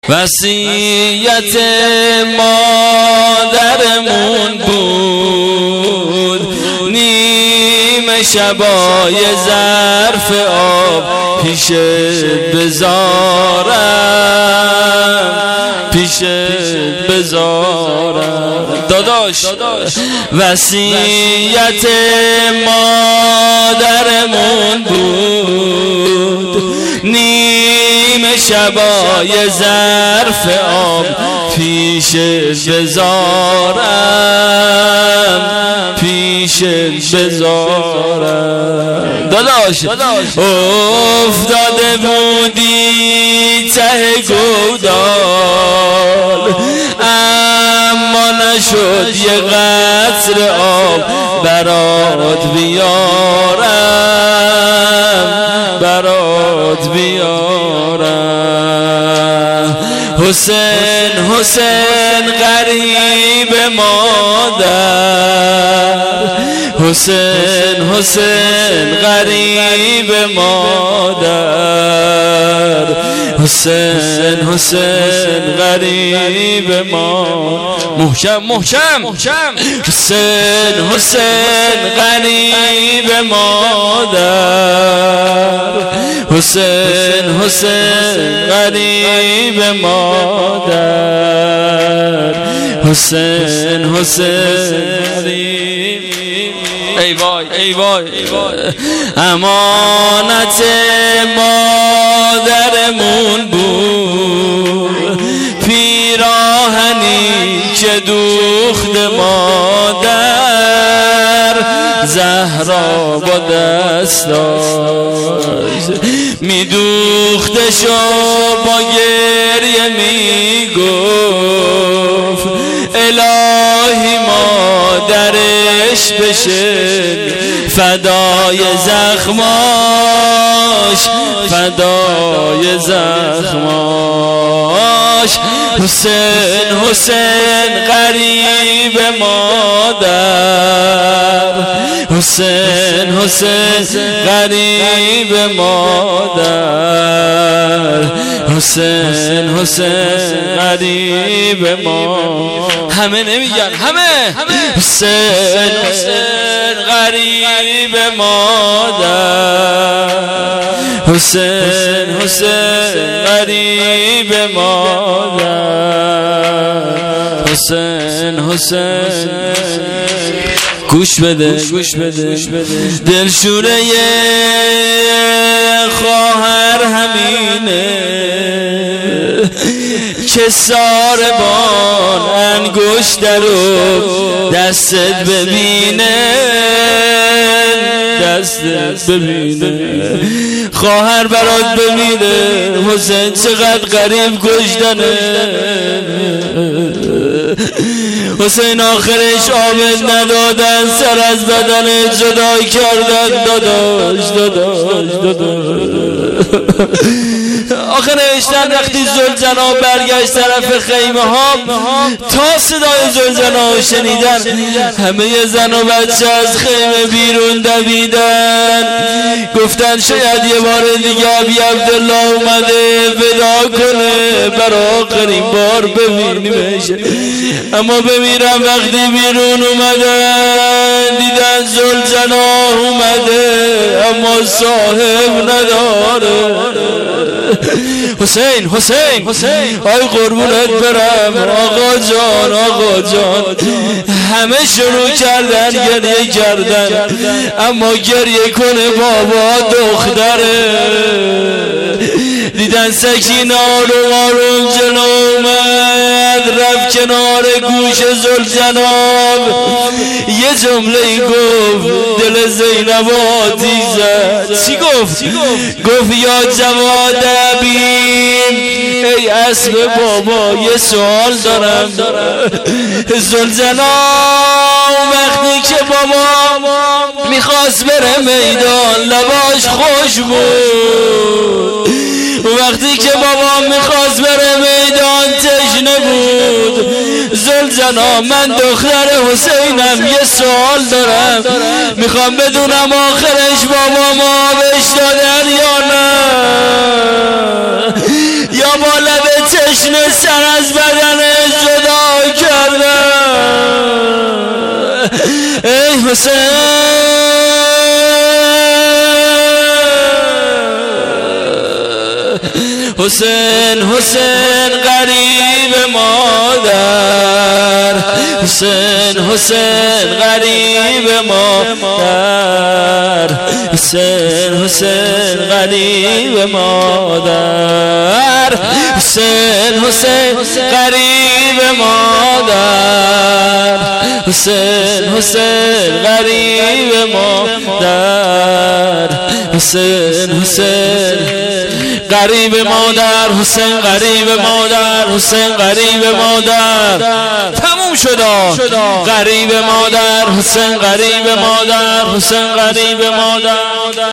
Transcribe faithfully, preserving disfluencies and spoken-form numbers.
وصیت مادرمون بود نیمه شبای ظرف آب پیش بذارم پیش بذارم داداش. وصیت مادرمون بود نیمه شبای ظرف آب پیش بذارم پیش بذارم داداش. افتاده بودی ته گودال اما نشد یه قطره آب برات بیارم برات بیارم. حسین حسین غریب مادر حسین حسین غریب مادر حسین حسین غریب مادر محکم محکم حسین حسین غریب مادر حسین حسین غریب مادر حسین حسین غریب. ای وای ای وای امانت مادرمون بود پیراهنی که دوخت مادر زهرا با دستاش میدوختشو با گریه میگفت الهی مادرش بشه فدای زخماش فدای زخماش. حسین حسین غریب مادر حسین حسین غریب مادر حسین حسین غریب مادر. همه نمیگن همه حسین حسین غریب مادر حسین حسین غریب مادر حسین حسین. گوش بده گوش بده دلشوره خواهر همینه که ساربان انگشت رو دستت ببینه دستت ببینه خواهر برات ببینه حسین چقدر غریب کشتنه حسین آخرش آمد ندادن سر از بدن جدا کردن داداش داداش داداش. آخرش وقتی زلزنا برگشت طرف خیمه ها تا صدای زلزنا شنیدن همه زن و بچه از خیمه بیرون دویدن گفتن شاید یه بار دیگه ابی عبدالله اومده ودا کنه برای آخرین بار ببینیمش. اما بمیرم وقتی بیرون اومدن دیدن زلزنا اومده اما صاحب نداره. حسین حسین حسین آی قربونت برم آقا جان آقا جان. همه شروع کردن گریه کردن اما گریه کنه بابا دختره. دیدن سکینه آروم آروم جلو اومد رفت کنار گوش زلزناب یه جمله گفت دل زینب آتیش زد. چی گفت؟ گفت یا جواد ابیم ای اسب بابا یه سوال دارم زلزناب وقتی که بابا میخواست بره میدان لباش خوش بود وقتی که بابا میخواست بره میدان تشنه بود. زلزنا من دختر حسینم یه سوال دارم میخوام بدونم آخرش بابا ما بهش دادن یا نه یا با لب تشنه سر از بدنش جدا کرده. ای حسین حسین حسین غریب مادر، حسین حسین غریب مادر، حسین حسین غریب مادر، حسین حسین غریب مادر، حسین حسین غریب مادر، حسین حسین غریب مادر، حسین غریب مادر، حسین غریب مادر. تموم شد غریب مادر، حسین غریب مادر، حسین غریب مادر.